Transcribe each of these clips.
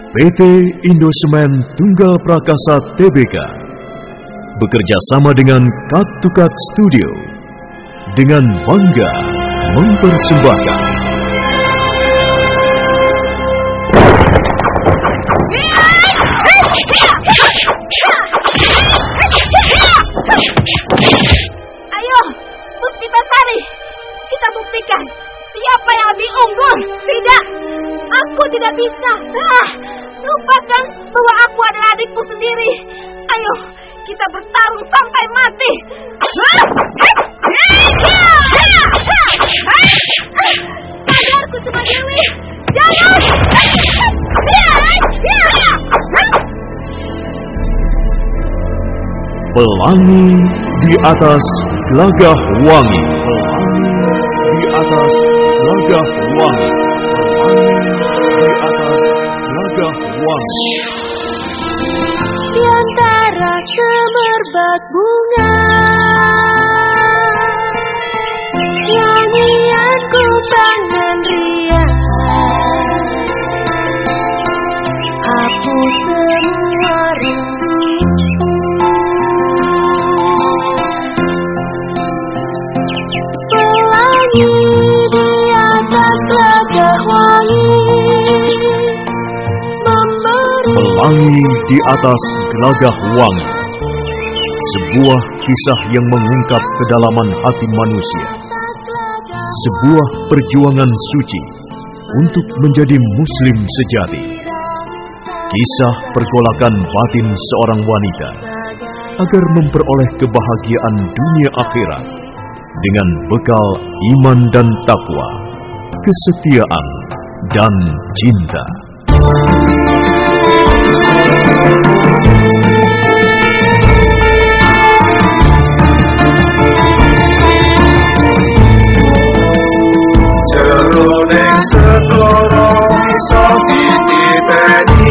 PT Indosemen Tunggal Prakasa Tbk bekerja sama dengan Cut to Cut Studio dengan bangga mempersembahkan Ayo, Puspitasari, kita buktikan siapa yang lebih unggul. Tidak, aku tidak bisa. Lupakan bahwa aku adalah adikku sendiri. Ayo, kita bertarung sampai mati. Sadar Kusumadewi, jangan. Pelangi di atas gelagah wangi. Pelangi di atas gelagah wangi. Pelangi di atas gelagah wangi. Di antara semerbak bunga, nyanyian kubangan riang, hapus semua rindu. Pelangi di atas gelagah wangi, Pelangi di atas gelagah wangi. Sebuah kisah yang mengungkap kedalaman hati manusia. Sebuah perjuangan suci untuk menjadi muslim sejati. Kisah pergolakan batin seorang wanita agar memperoleh kebahagiaan dunia akhirat dengan bekal iman dan takwa, kesetiaan dan cinta. Jroning segara iso dititeni,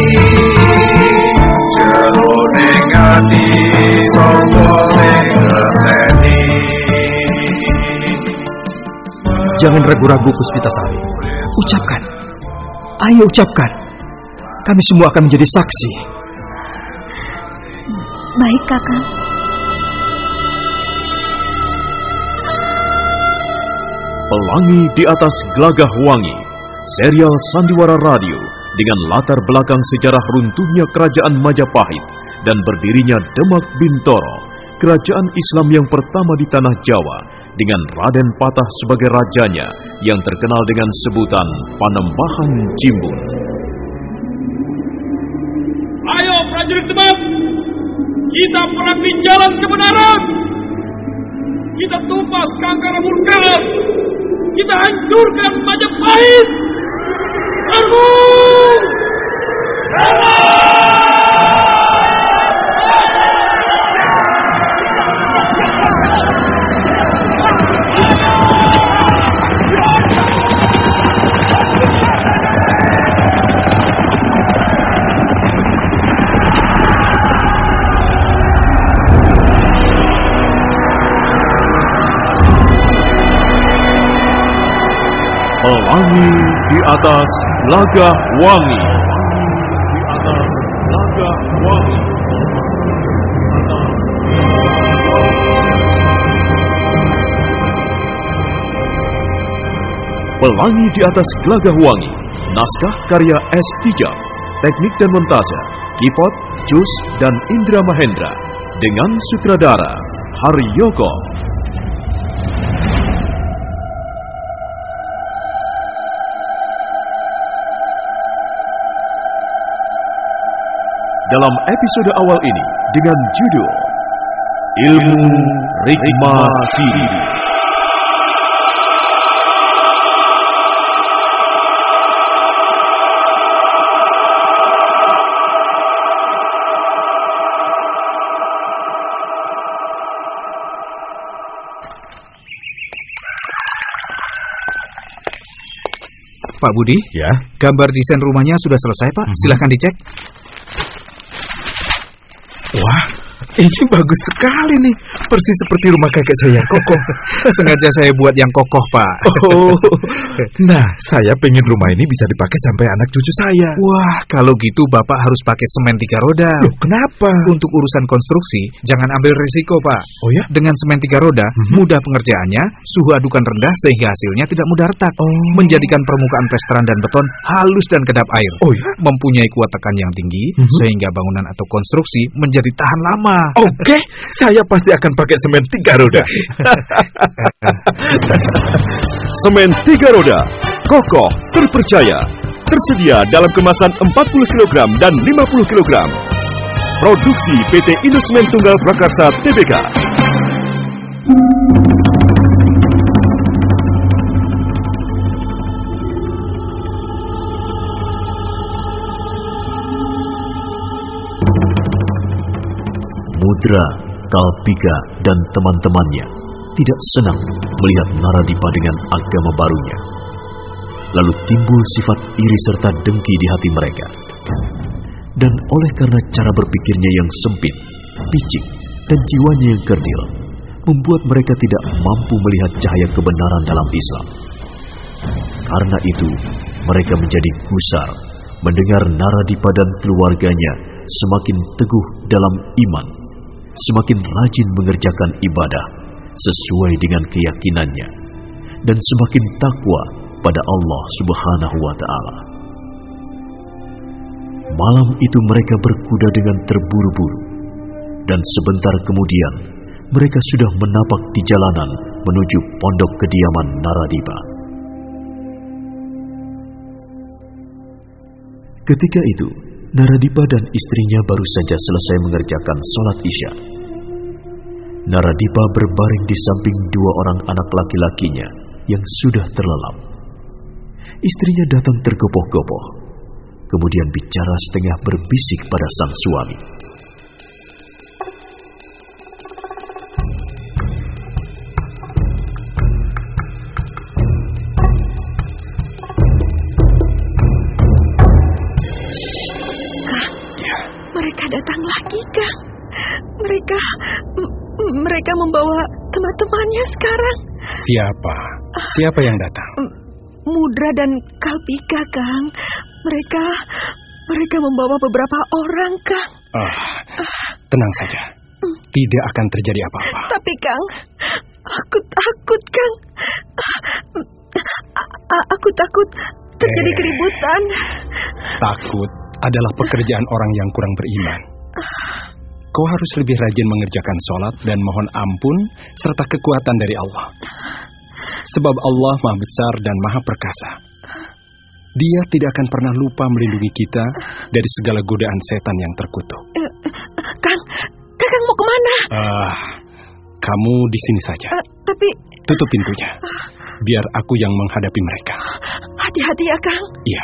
jroning ati sapa sing ngerteni. Jangan ragu-ragu Puspitasari. Ucapkan. Ayo ucapkan. Kami semua akan menjadi saksi. Baik, Kakang. Pelangi di atas gelagah wangi, serial sandiwara radio dengan latar belakang sejarah runtuhnya kerajaan Majapahit dan berdirinya Demak Bintoro, kerajaan Islam yang pertama di tanah Jawa, dengan Raden Patah sebagai rajanya yang terkenal dengan sebutan Panembahan Jimbun. Ayo prajurit Demak, kita perangi jalan kebenaran. Kita tumpas kangkara murka. Kita hancurkan Majapahit. Serbu! Pelangi di atas gelagah wangi. Di atas gelagah wangi. Pelangi di atas gelagah wangi. Naskah karya S. Tijab. Teknik dan montase Kipot, Jus, dan Indra Mahendra. Dengan sutradara Haryoko. Dalam episode awal ini dengan judul Ilmu Rikma Siri. Pak Budi, Ya, gambar desain rumahnya sudah selesai, Pak. Silahkan dicek. wah, Ini bagus sekali nih. Persis seperti rumah kakek saya yang kokoh. Sengaja saya buat yang kokoh, Pak. Oh. Nah, saya pengen rumah ini bisa dipakai sampai anak cucu saya. Wah, kalau gitu Bapak harus pakai semen 3 roda. Loh, kenapa? Untuk urusan konstruksi, jangan ambil risiko, Pak. Oh ya? Dengan semen 3 roda, mudah pengerjaannya, suhu adukan rendah sehingga hasilnya tidak mudah retak. Menjadikan permukaan plesteran dan beton halus dan kedap air. Oh ya? Mempunyai kuat tekan yang tinggi, sehingga bangunan atau konstruksi menjadi tahan lama. Oke, saya pasti akan pakai semen 3 roda. Semen 3 roda, kokoh, terpercaya. Tersedia dalam kemasan 40 kg dan 50 kg. Produksi PT Indosemen Tunggal Prakarsa Tbk. Mudra, Kalpika, dan teman-temannya tidak senang melihat Naradipa dengan agama barunya. Lalu timbul sifat iri serta dengki di hati mereka. Dan oleh karena cara berpikirnya yang sempit, picik, dan jiwanya yang kerdil, membuat mereka tidak mampu melihat cahaya kebenaran dalam Islam. Karena itu, mereka menjadi gusar mendengar Naradipa dan keluarganya semakin teguh dalam iman, semakin rajin mengerjakan ibadah sesuai dengan keyakinannya, dan semakin takwa pada Allah Subhanahu wa Ta'ala. Malam itu mereka berkuda dengan terburu-buru, dan sebentar kemudian mereka sudah menapak di jalanan menuju pondok kediaman Naradipa. Ketika itu, Naradipa dan istrinya baru saja selesai mengerjakan sholat Isya. Naradipa berbaring di samping 2 orang anak laki-lakinya yang sudah terlelap. Istrinya datang tergopoh-gopoh, kemudian bicara setengah berbisik pada sang suami. Mereka datang lagi, Kang. Mereka membawa teman-temannya sekarang. Siapa? Siapa yang datang? Mudra dan Kalpika, Kang. Mereka membawa beberapa orang, Kang. Tenang saja. Tidak akan terjadi apa-apa. Tapi, Kang, aku takut, Kang. Aku takut terjadi keributan. Takut adalah pekerjaan orang yang kurang beriman. Kau harus lebih rajin mengerjakan sholat dan mohon ampun serta kekuatan dari Allah. Sebab Allah Maha Besar dan Maha Perkasa. Dia tidak akan pernah lupa melindungi kita dari segala godaan setan yang terkutuk. Kakang mau kemana? Kamu di sini saja. Tapi tutup pintunya. Biar aku yang menghadapi mereka. Hati-hati ya, Kang. Iya.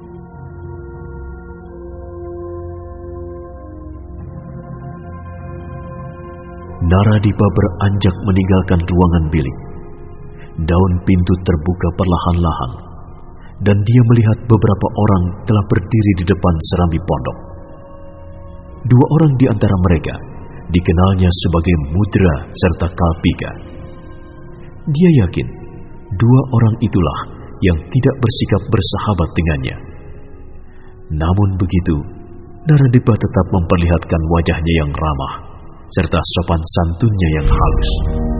Naradipa beranjak meninggalkan ruangan bilik. Daun pintu terbuka perlahan-lahan, dan dia melihat beberapa orang telah berdiri di depan serambi pondok. 2 orang di antara mereka dikenalnya sebagai Mudra serta Kalpika. Dia yakin 2 orang itulah yang tidak bersikap bersahabat dengannya. Namun begitu, Naradipa tetap memperlihatkan wajahnya yang ramah serta sopan santunnya yang halus.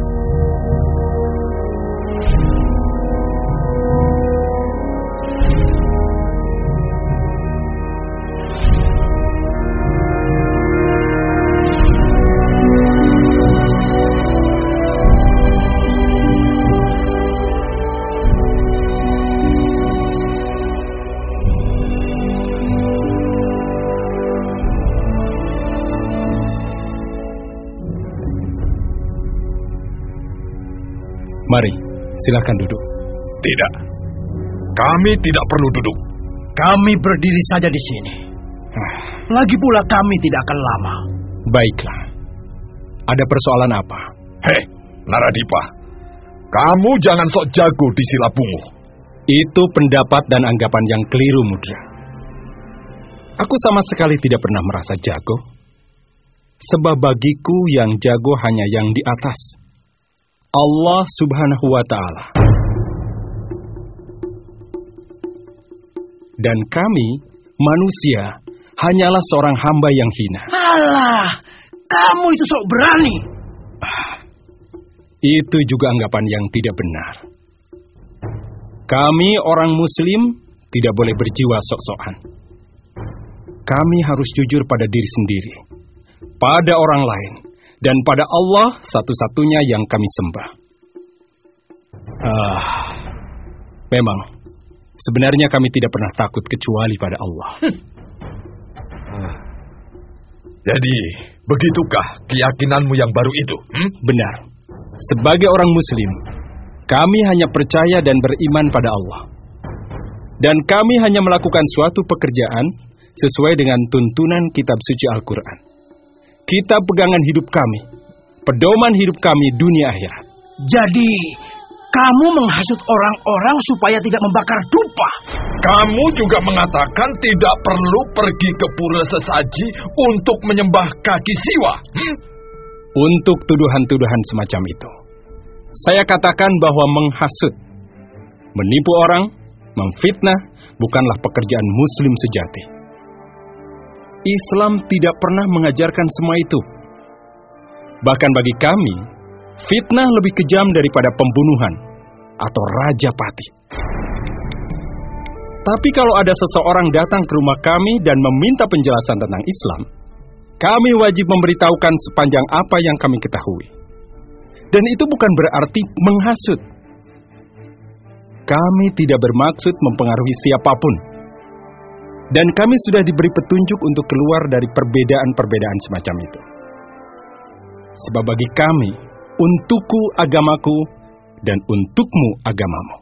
Mari, silakan duduk. Tidak. Kami tidak perlu duduk. Kami berdiri saja di sini. Lagi pula kami tidak akan lama. Baiklah. Ada persoalan apa? Hei, Naradipa. Kamu jangan sok jago di Silabungu. Itu pendapat dan anggapan yang keliru, Mudra. Aku sama sekali tidak pernah merasa jago. Sebab bagiku yang jago hanya yang di atas, Allah Subhanahu wa Ta'ala. Dan kami, manusia, hanyalah seorang hamba yang hina. Alah, kamu itu sok berani. Itu juga anggapan yang tidak benar. Kami orang Muslim tidak boleh berjiwa sok-sokan. Kami harus jujur pada diri sendiri, pada orang lain, dan pada Allah satu-satunya yang kami sembah. Memang, sebenarnya kami tidak pernah takut kecuali pada Allah. Jadi, begitukah keyakinanmu yang baru itu? Benar. Sebagai orang Muslim, kami hanya percaya dan beriman pada Allah. Dan kami hanya melakukan suatu pekerjaan sesuai dengan tuntunan kitab suci Al-Quran. Kitab pegangan hidup kami, pedoman hidup kami dunia akhirat. Jadi, kamu menghasut orang-orang supaya tidak membakar dupa. Kamu juga mengatakan tidak perlu pergi ke pura sesaji untuk menyembah kaki siwa. Untuk tuduhan-tuduhan semacam itu, saya katakan bahwa menghasut, menipu orang, memfitnah bukanlah pekerjaan Muslim sejati. Islam tidak pernah mengajarkan semua itu. Bahkan bagi kami, fitnah lebih kejam daripada pembunuhan atau rajapati. Tapi kalau ada seseorang datang ke rumah kami dan meminta penjelasan tentang Islam, kami wajib memberitahukan sepanjang apa yang kami ketahui. Dan itu bukan berarti menghasut. Kami tidak bermaksud mempengaruhi siapapun. Dan kami sudah diberi petunjuk untuk keluar dari perbedaan-perbedaan semacam itu. Sebab bagi kami, untukku agamaku, dan untukmu agamamu.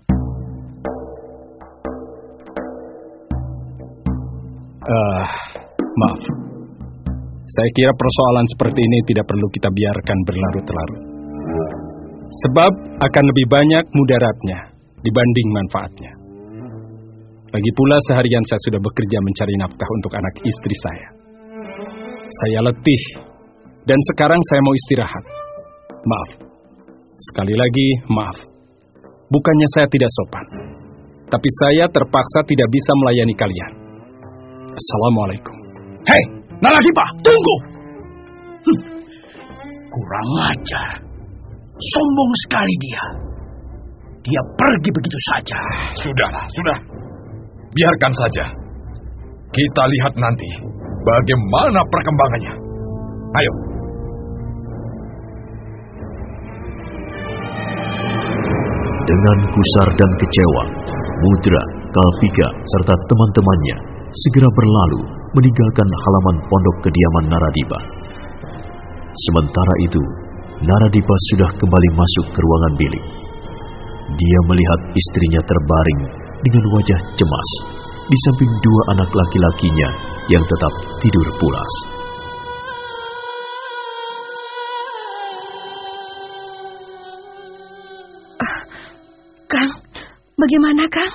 Maaf. Saya kira persoalan seperti ini tidak perlu kita biarkan berlarut-larut. Sebab akan lebih banyak mudaratnya dibanding manfaatnya. Lagi pula seharian saya sudah bekerja mencari nafkah untuk anak istri saya. Saya letih dan sekarang saya mau istirahat. Maaf. Sekali lagi, maaf. Bukannya saya tidak sopan, tapi saya terpaksa tidak bisa melayani kalian. Assalamualaikum. Hei, Naradipa, tunggu! Kurang ajar. Sombong sekali dia. Dia pergi begitu saja. Sudah. Biarkan saja. Kita lihat nanti bagaimana perkembangannya. Ayo. Dengan gusar dan kecewa, Mudra, Kalpika, serta teman-temannya segera berlalu meninggalkan halaman pondok kediaman Naradipa. Sementara itu, Naradipa sudah kembali masuk ke ruangan bilik. Dia melihat istrinya terbaring dengan wajah cemas di samping dua anak laki-lakinya yang tetap tidur pulas. Kang, bagaimana Kang?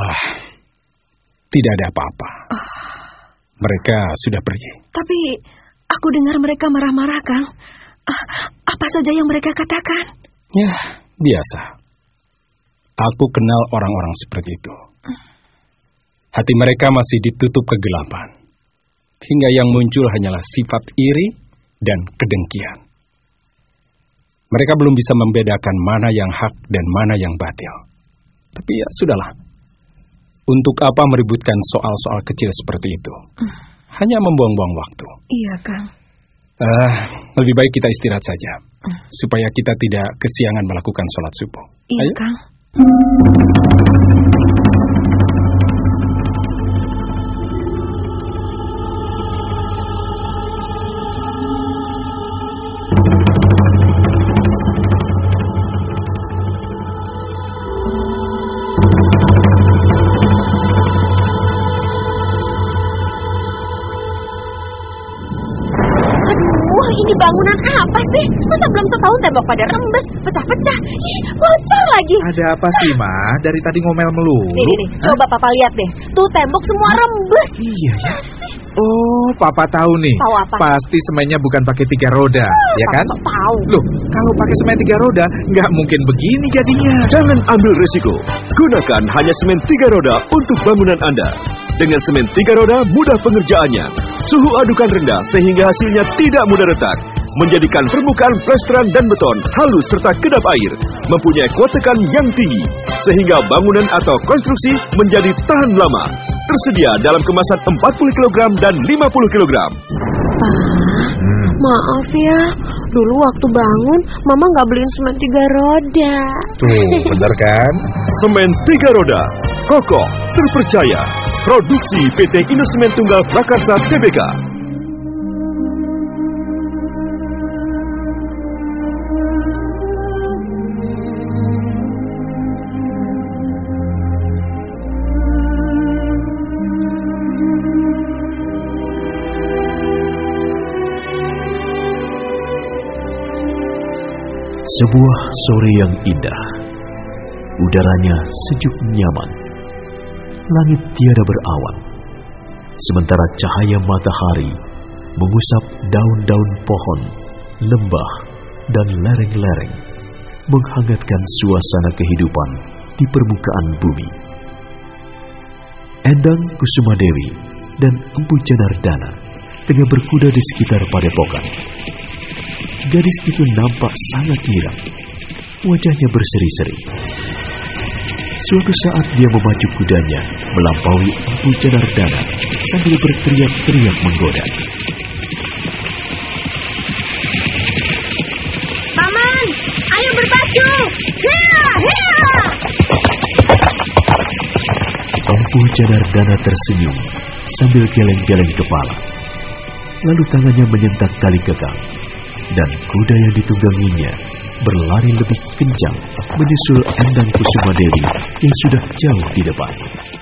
Tidak ada apa-apa. Mereka sudah pergi. Tapi aku dengar mereka marah-marah, Kang. Apa saja yang mereka katakan? Ya, biasa. Aku kenal orang-orang seperti itu. Hati mereka masih ditutup kegelapan. Hingga yang muncul hanyalah sifat iri dan kedengkian. Mereka belum bisa membedakan mana yang hak dan mana yang batil. Tapi ya, sudahlah. Untuk apa meributkan soal-soal kecil seperti itu? Hanya membuang-buang waktu. Iya, Kang. Lebih baik kita istirahat saja. Supaya kita tidak kesiangan melakukan sholat subuh. Iya, ayo. Kang. Ini bangunan apa sih? Masa belum setahun tembok pada rembes, pecah-pecah. Ih, bocor lagi. Ada apa sih, Ma? Dari tadi ngomel melulu. Nih, coba Papa lihat deh. Tuh tembok semua rembes. Iya ya. Oh, Papa tahu nih. Tahu apa? Pasti semennya bukan pakai 3 roda, ya kan? Sok tahu. Loh, kalau pakai semen 3 roda, nggak mungkin begini jadinya. Jangan ambil risiko. Gunakan hanya semen 3 roda untuk bangunan Anda. Dengan semen 3 roda mudah pengerjaannya. Suhu adukan rendah sehingga hasilnya tidak mudah retak. Menjadikan permukaan plesteran dan beton halus serta kedap air. Mempunyai kuat tekan yang tinggi. Sehingga bangunan atau konstruksi menjadi tahan lama. Tersedia dalam kemasan 40 kg dan 50 kg. Maaf ya, dulu waktu bangun Mama nggak beliin semen 3 roda. Tuh, bener kan? Semen 3 roda, kokoh, terpercaya. Produksi PT Indosemen Tunggal Prakarsa Tbk. Sebuah sore yang indah. Udaranya sejuk nyaman. Langit tiada berawan. Sementara cahaya matahari mengusap daun-daun pohon, lembah, dan lereng-lereng, menghangatkan suasana kehidupan di permukaan bumi. Endang Kusumadewi dan Empu Janardana tengah berkuda di sekitar padepokan. Gadis itu nampak sangat girang. Wajahnya berseri-seri. Suatu saat dia memacu kudanya melampaui Empu Janardana sambil berteriak-teriak menggoda. Paman, ayo berpacu. Hiya, hiya. Empu Janardana tersenyum sambil geleng-geleng kepala. Lalu tangannya menyentak tali kekang. Dan kuda yang ditungganginya berlari lebih kencang menyusul Endang Kusumadewi yang sudah jauh di depan.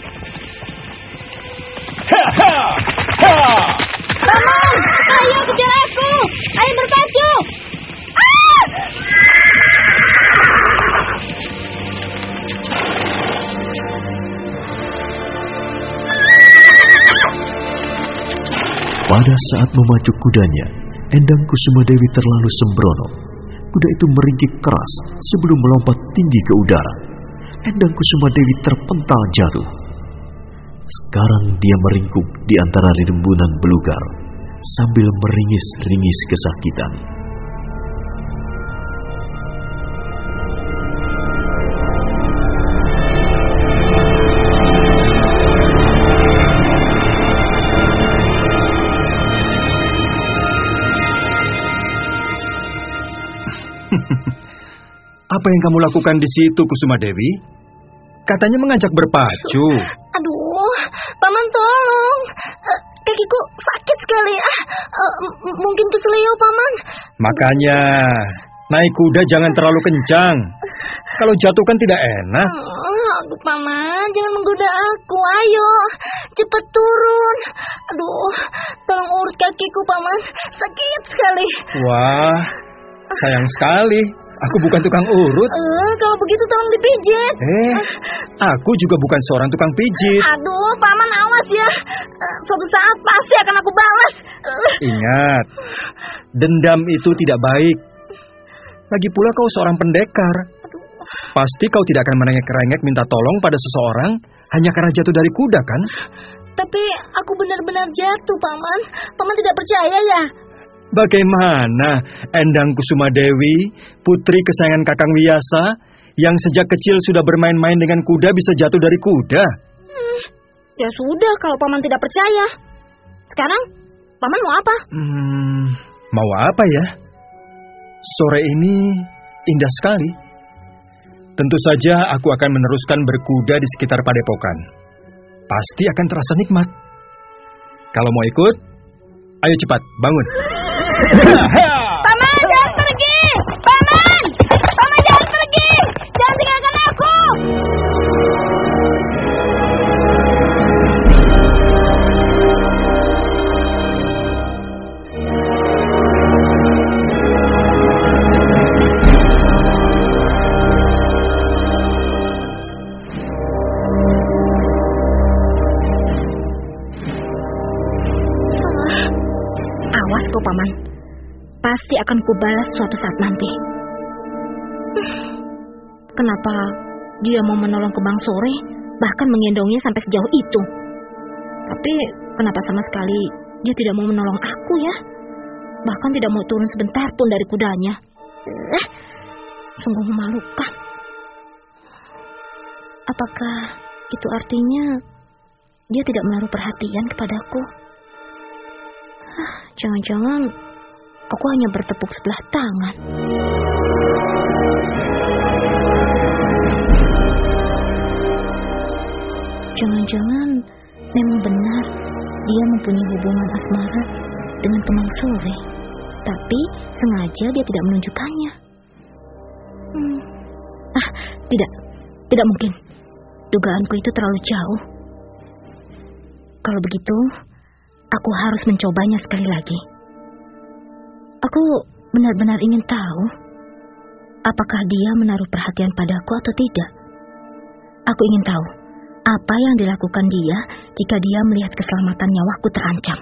Paman, ayo kejar aku. Ayo berpacu. Pada saat memacu kudanya, Endang Kusumadewi terlalu sembrono. Kuda itu meringkik keras sebelum melompat tinggi ke udara. Endang Kusumadewi terpental jatuh. Sekarang dia meringkuk di antara rimbunan belukar sambil meringis-ringis kesakitan. Apa yang kamu lakukan di situ, Kusumadewi? Katanya mengajak berpacu. Aduh, Paman tolong. Kakiku sakit sekali. Mungkin keselio, Paman. Makanya, naik kuda jangan terlalu kencang. Kalau jatuh kan tidak enak. Aduh, Paman, jangan menggoda aku. Ayo, cepat turun. Aduh, tolong urut kakiku, Paman. Sakit sekali. Wah, sayang sekali. Aku bukan tukang urut. Kalau begitu tolong dipijit. Aku juga bukan seorang tukang pijit. Aduh, Paman awas ya. Suatu saat pasti akan aku balas. Ingat, dendam itu tidak baik. Lagi pula kau seorang pendekar. Pasti kau tidak akan merengek-rengek minta tolong pada seseorang hanya karena jatuh dari kuda, kan? Tapi aku benar-benar jatuh, Paman. Paman tidak percaya ya? Bagaimana Endang Kusumadewi, putri kesayangan Kakang Wiyasa, yang sejak kecil sudah bermain-main dengan kuda bisa jatuh dari kuda? Ya sudah, kalau Paman tidak percaya. Sekarang, Paman mau apa? Mau apa ya? Sore ini indah sekali. Tentu saja aku akan meneruskan berkuda di sekitar padepokan. Pasti akan terasa nikmat. Kalau mau ikut, ayo cepat, bangun. Paman, jangan pergi! Paman! Paman, jangan pergi! Jangan tinggalkan aku! Awas kau, Paman. Pasti akan kubalas suatu saat nanti. Kenapa dia mau menolong Kembang Sore, bahkan menggendongnya sampai sejauh itu? Tapi kenapa sama sekali dia tidak mau menolong aku ya? Bahkan tidak mau turun sebentar pun dari kudanya. Sungguh memalukan. Apakah itu artinya dia tidak menaruh perhatian kepadaku? Jangan-jangan aku hanya bertepuk sebelah tangan. Jangan-jangan memang benar dia mempunyai hubungan asmara dengan Kembang Sore, tapi sengaja dia tidak menunjukkannya. Tidak mungkin. Dugaanku itu terlalu jauh. Kalau begitu, aku harus mencobanya sekali lagi. Aku benar-benar ingin tahu apakah dia menaruh perhatian padaku atau tidak. Aku ingin tahu apa yang dilakukan dia jika dia melihat keselamatan nyawaku terancam.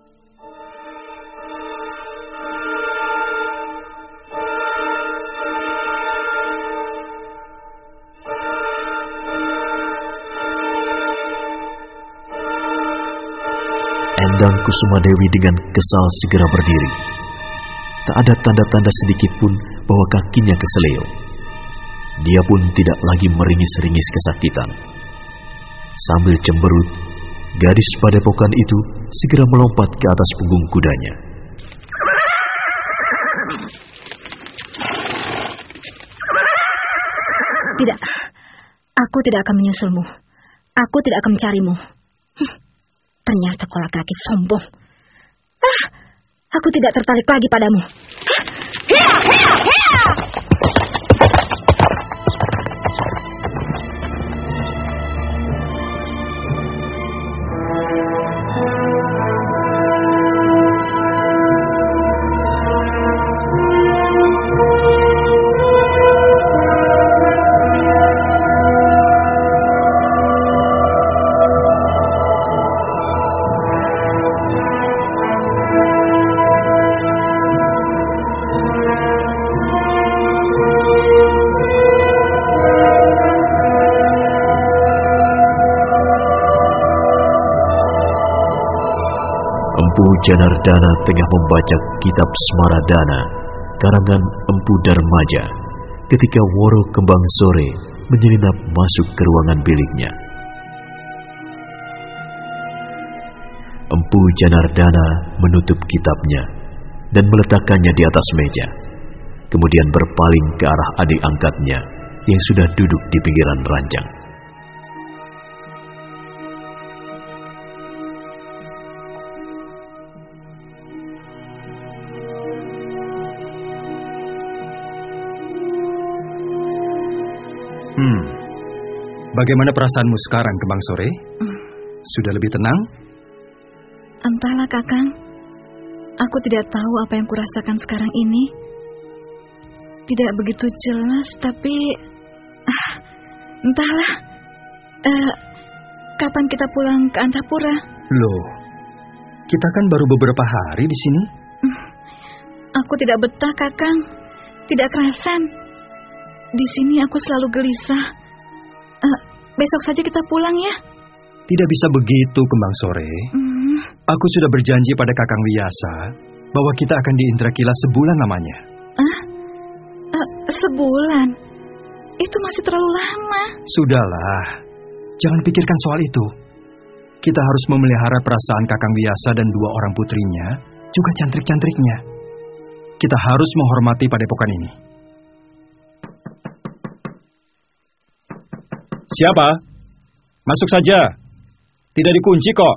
Endang Kusumadewi dengan kesal segera berdiri. Tak ada tanda-tanda sedikit pun bahwa kakinya keseleo. Dia pun tidak lagi meringis-ringis kesakitan. Sambil cemberut, gadis padepokan itu segera melompat ke atas punggung kudanya. Tidak, aku tidak akan menyusulmu. Aku tidak akan mencarimu. Ternyata kau laki-laki sombong. Aku tidak tertarik lagi padamu. Empu Janardana tengah membaca kitab Smaradana karangan Empu Darmaja ketika Woro Kembang Sore menyelinap masuk ke ruangan biliknya. Empu Janardana menutup kitabnya dan meletakkannya di atas meja, kemudian berpaling ke arah adik angkatnya yang sudah duduk di pinggiran ranjang. Bagaimana perasaanmu sekarang, Kembang Sore? Sudah lebih tenang? Entahlah, Kakang. Aku tidak tahu apa yang kurasakan sekarang ini. Tidak begitu jelas, tapi entahlah. Kapan kita pulang ke Antapura? Loh, kita kan baru beberapa hari di sini. Aku tidak betah, Kakang. Tidak kerasan. Di sini aku selalu gelisah. Besok saja kita pulang ya. Tidak bisa begitu, Kembang Sore. Aku sudah berjanji pada Kakang Wiyasa bahwa kita akan di Indrakila sebulan lamanya. Sebulan? Itu masih terlalu lama. Sudahlah, jangan pikirkan soal itu. Kita harus memelihara perasaan Kakang Wiyasa dan dua orang putrinya, juga cantrik-cantriknya. Kita harus menghormati padepokan ini. Siapa? Masuk saja. Tidak dikunci kok.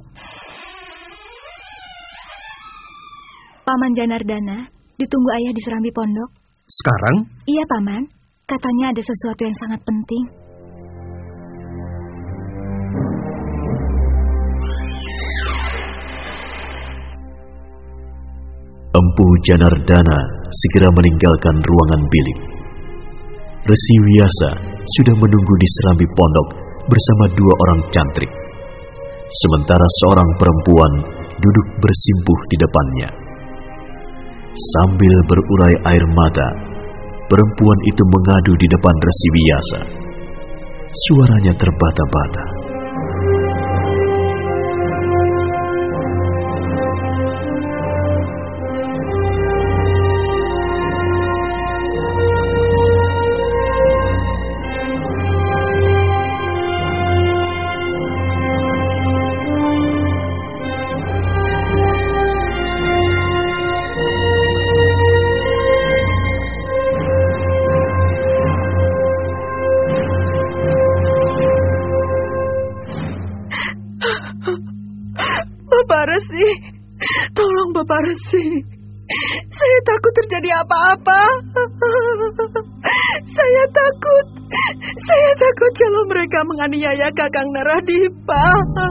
Paman Janardana, ditunggu ayah di Serambi Pondok. Sekarang? Iya, Paman. Katanya ada sesuatu yang sangat penting. Empu Janardana segera meninggalkan ruangan bilik. Resi Wiyasa sudah menunggu di Serambi Pondok bersama dua orang cantrik. Sementara seorang perempuan duduk bersimpuh di depannya. Sambil berurai air mata, perempuan itu mengadu di depan Resi Wiyasa. Suaranya terbata-bata. Bapak Resi, tolong Bapak Resi. Saya takut terjadi apa-apa. Saya takut kalau mereka menganiaya Kakang Naradipa.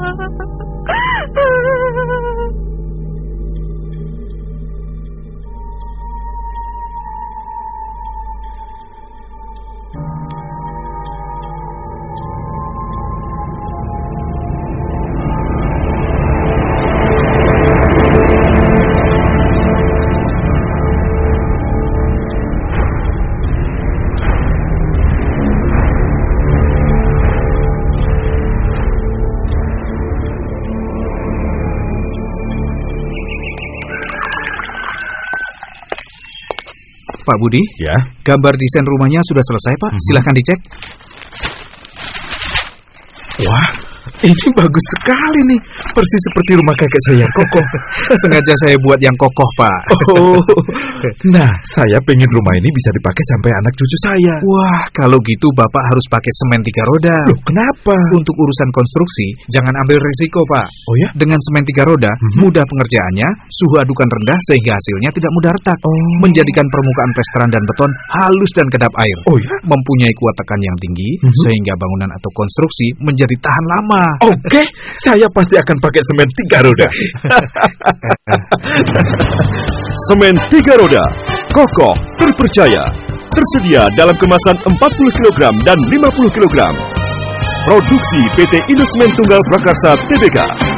Pak Budi, Ya? gambar desain rumahnya sudah selesai, Pak. Silahkan dicek. Wah, ini bagus sekali nih. Persis seperti rumah kakek saya yang kokoh. Sengaja saya buat yang kokoh, Pak. Oh, nah, saya pengen rumah ini bisa dipakai sampai anak cucu saya. Wah, kalau gitu Bapak harus pakai semen 3 roda. Loh, kenapa? Untuk urusan konstruksi, jangan ambil risiko, Pak. Oh ya? Dengan semen 3 roda, mudah pengerjaannya, suhu adukan rendah sehingga hasilnya tidak mudah retak. Menjadikan permukaan plesteran dan beton halus dan kedap air. Oh ya? Mempunyai kuat tekan yang tinggi, sehingga bangunan atau konstruksi menjadi tahan lama. Oke, saya pasti akan pakai semen 3 roda. Semen 3 roda, kokoh, terpercaya. Tersedia dalam kemasan 40 kg dan 50 kg. Produksi PT Indosemen Tunggal Prakarsa Tbk.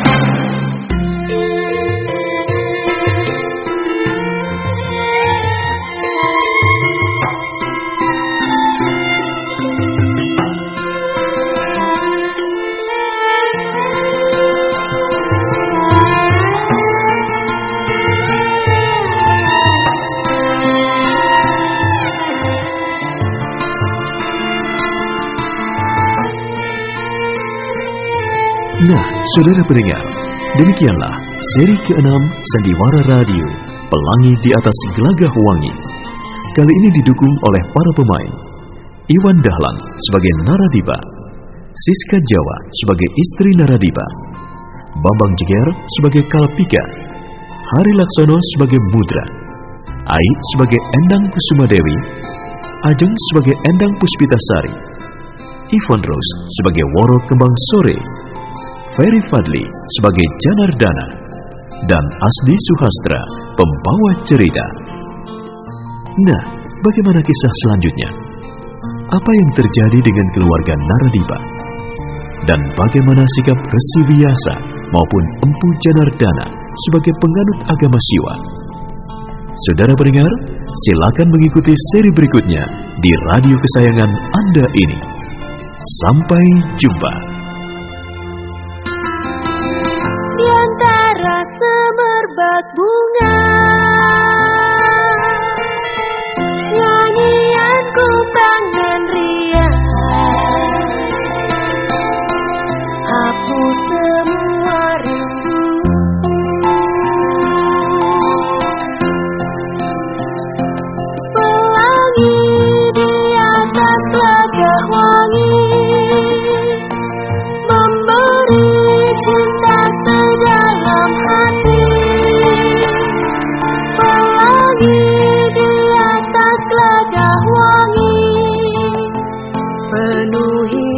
Nah, saudara pendengar, demikianlah seri ke-6 Sandiwara Radio, Pelangi di Atas Gelagah Wangi. Kali ini didukung oleh para pemain: Iwan Dahlan sebagai Naradipa, Siska Jawa sebagai istri Naradipa, Bambang Jeger sebagai Kalpika, Hari Laksono sebagai Mudra, Ai sebagai Endang Kusumadewi, Ajeng sebagai Endang Puspitasari, Ivon Rose sebagai Woro Kembang Sore, Ferry Fadli sebagai Janardana, dan Asdi Suhastra, pembawa cerita. Nah, bagaimana kisah selanjutnya? Apa yang terjadi dengan keluarga Naradipa? Dan bagaimana sikap Resi Wiyasa maupun Empu Janardana sebagai penganut agama Siwa? Saudara pendengar, silakan mengikuti seri berikutnya di radio kesayangan Anda ini. Sampai jumpa. Di antara semerbak bunga, nyanyian kumbang dan riang, hapus semua rindu. Pelangi di atas gelagah wangi, memberi cinta sedalam hati. Pelangi di atas gelagah wangi, penuhi